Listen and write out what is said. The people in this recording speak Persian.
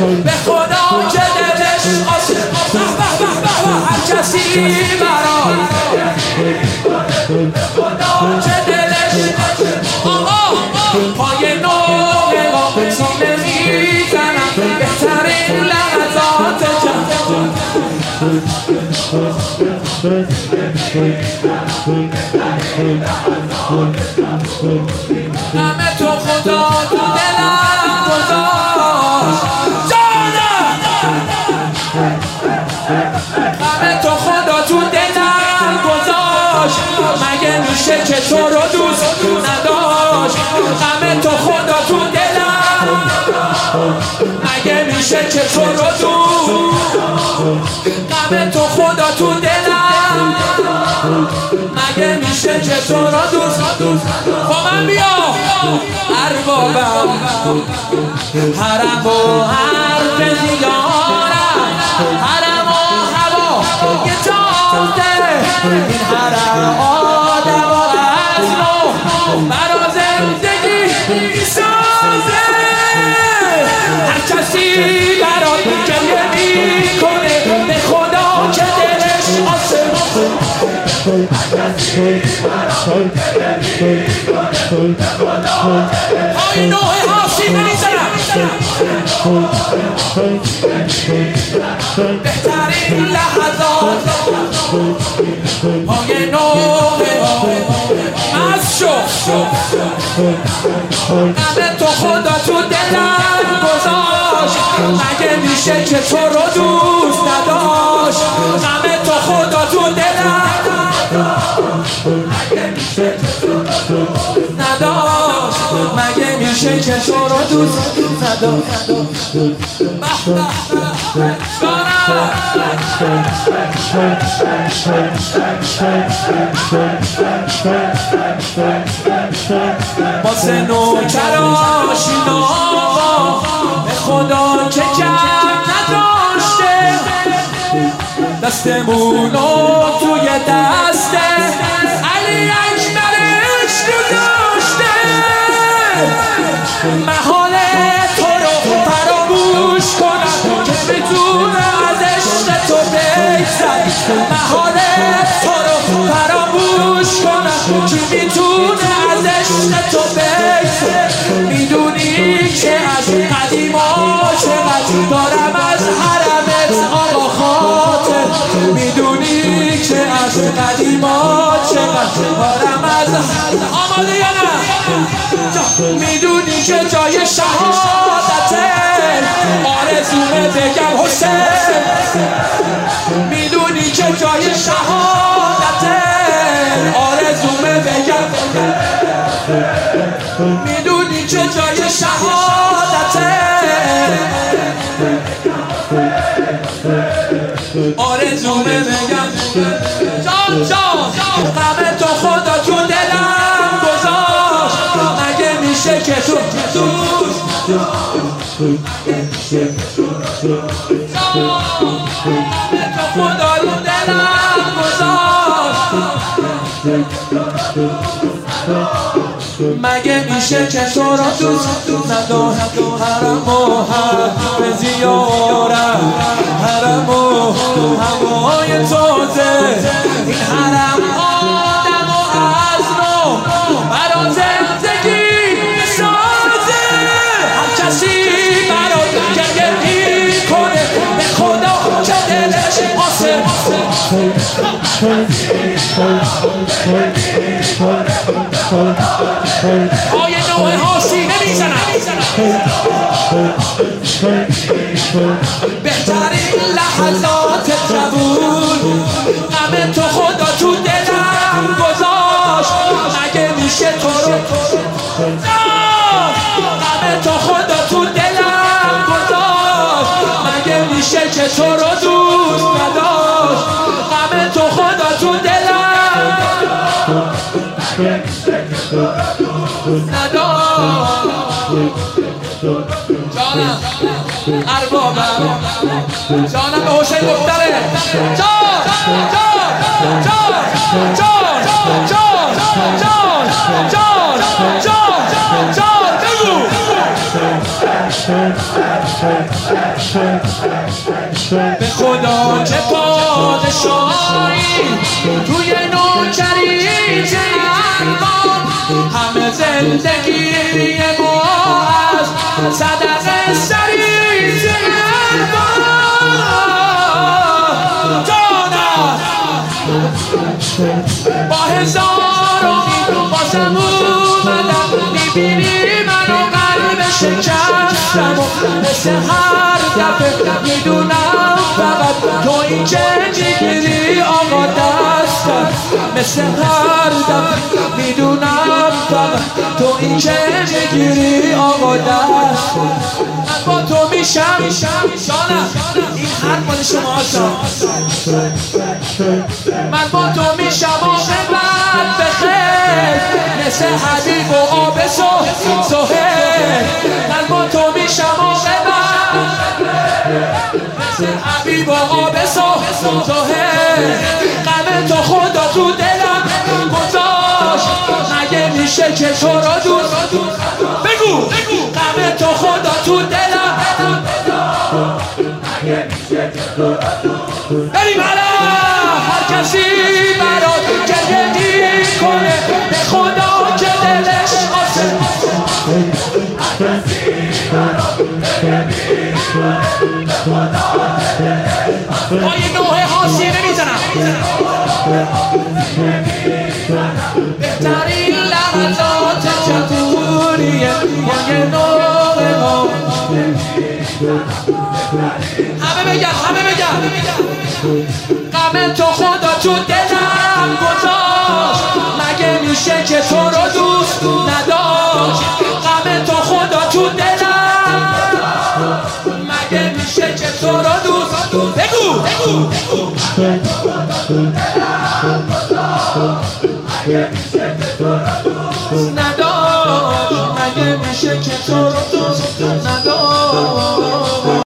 به خدا که دلش آسه هر کسی برای به خدا که دلش آقا پای نوع سامه میزنم بهترین لحظات جهان همه تو خدا تو دلم گذاشت جانم همه تو خدا تو دلم گذاشت مگه میشه که تو رو دوست نداشت همه تو خدا تو دلم مگه میشه که تو رو دوست همه تو خدا تو دلم مگه میشه که تو رو دوست با من بیا اربابم حرم و حرف دیارم حرم و هوا یه جاده این حرم آدم و عزم برا زندگی سازه هر کسی برا گریه میکنه به خدا که دلش آسمون های نوع حاسی بریزنم بهترین لحظات های نوع از شو همه تو خدا تو دلم گذاشت مگه میشه که تو رو دوست نداشت همه تو خدا تو دلم نداشت مگه میشه که تو رو دوست نداشت واسه نوکراشینا به خدا که جمع نداشته دستمونو توی دسته علی اکبرش گذاشته محال تو رو فراموش کنم که میتونه از عشق تو بگذری محال تو رو فراموش کنم که میتونه از عشق تو بگذری میدونی که از قدیما چقدر دارم از حرمت آقا خاطر میدونی که از قدیما چقدر دارم از آماده یا نه میدونی که جای شهادته آرزومه بگم حسین میدونی که جای شهادته آرزومه بگم میدونی که جای شهادته آرزومه بگم جان جان همه تو خدا تو دلم گذاشت مگه میشه که تو دوست همه تو خدا تو دلم گذاشت مگه میشه که تو رو دوست نداشت حرم و حرف زیارم حرم و هوای تازه این حرم آدم و عزم برا زندگی سازه هر کسی برا گریه میکنه به خدا که دلش آسه های نوع حاسی نمیزنم بهترین لحظات جوون همه تو خدا تو دلم گذاشت مگه میشه تو رو همه تو خدا تو دلم گذاشت مگه میشه که تو رو دوست نداشت همه تو خدا تو دلم نداشت جانم اربابم جانم به حسین دختره جان جان جان جان به خدا چه پادشاهی توی نوکری جهان، همه زندگی ما از صدقه سری جانم با هزار امید بازم اومدم، میبینی منو قلب شکستم و مثل هر دفعه میدونم فقط تو این که میگیری آقا دستم، مثل هر دفعه میدونم فقط تو این که میگیری آقا دستم. من با تو میشم جانم، این هر مال شما من با تو میشم عاقبت بخیر، مثل حبیب و آب سهیل. من با تو میشم عاقبت مثل حبیب و آب سهیل. غم تو خدا تو دلم گذاشت، مگه میشه که تو را دوست بگو غم تو خدا تو دلم بریم حالا هر کسی برات گریه میکنه، به خدا که دلش آسه با یه نوع حاسیه نمیزنم. بهترین لحظات جمهوریه با یه نوع همه بگم غم تو خدا تو دلم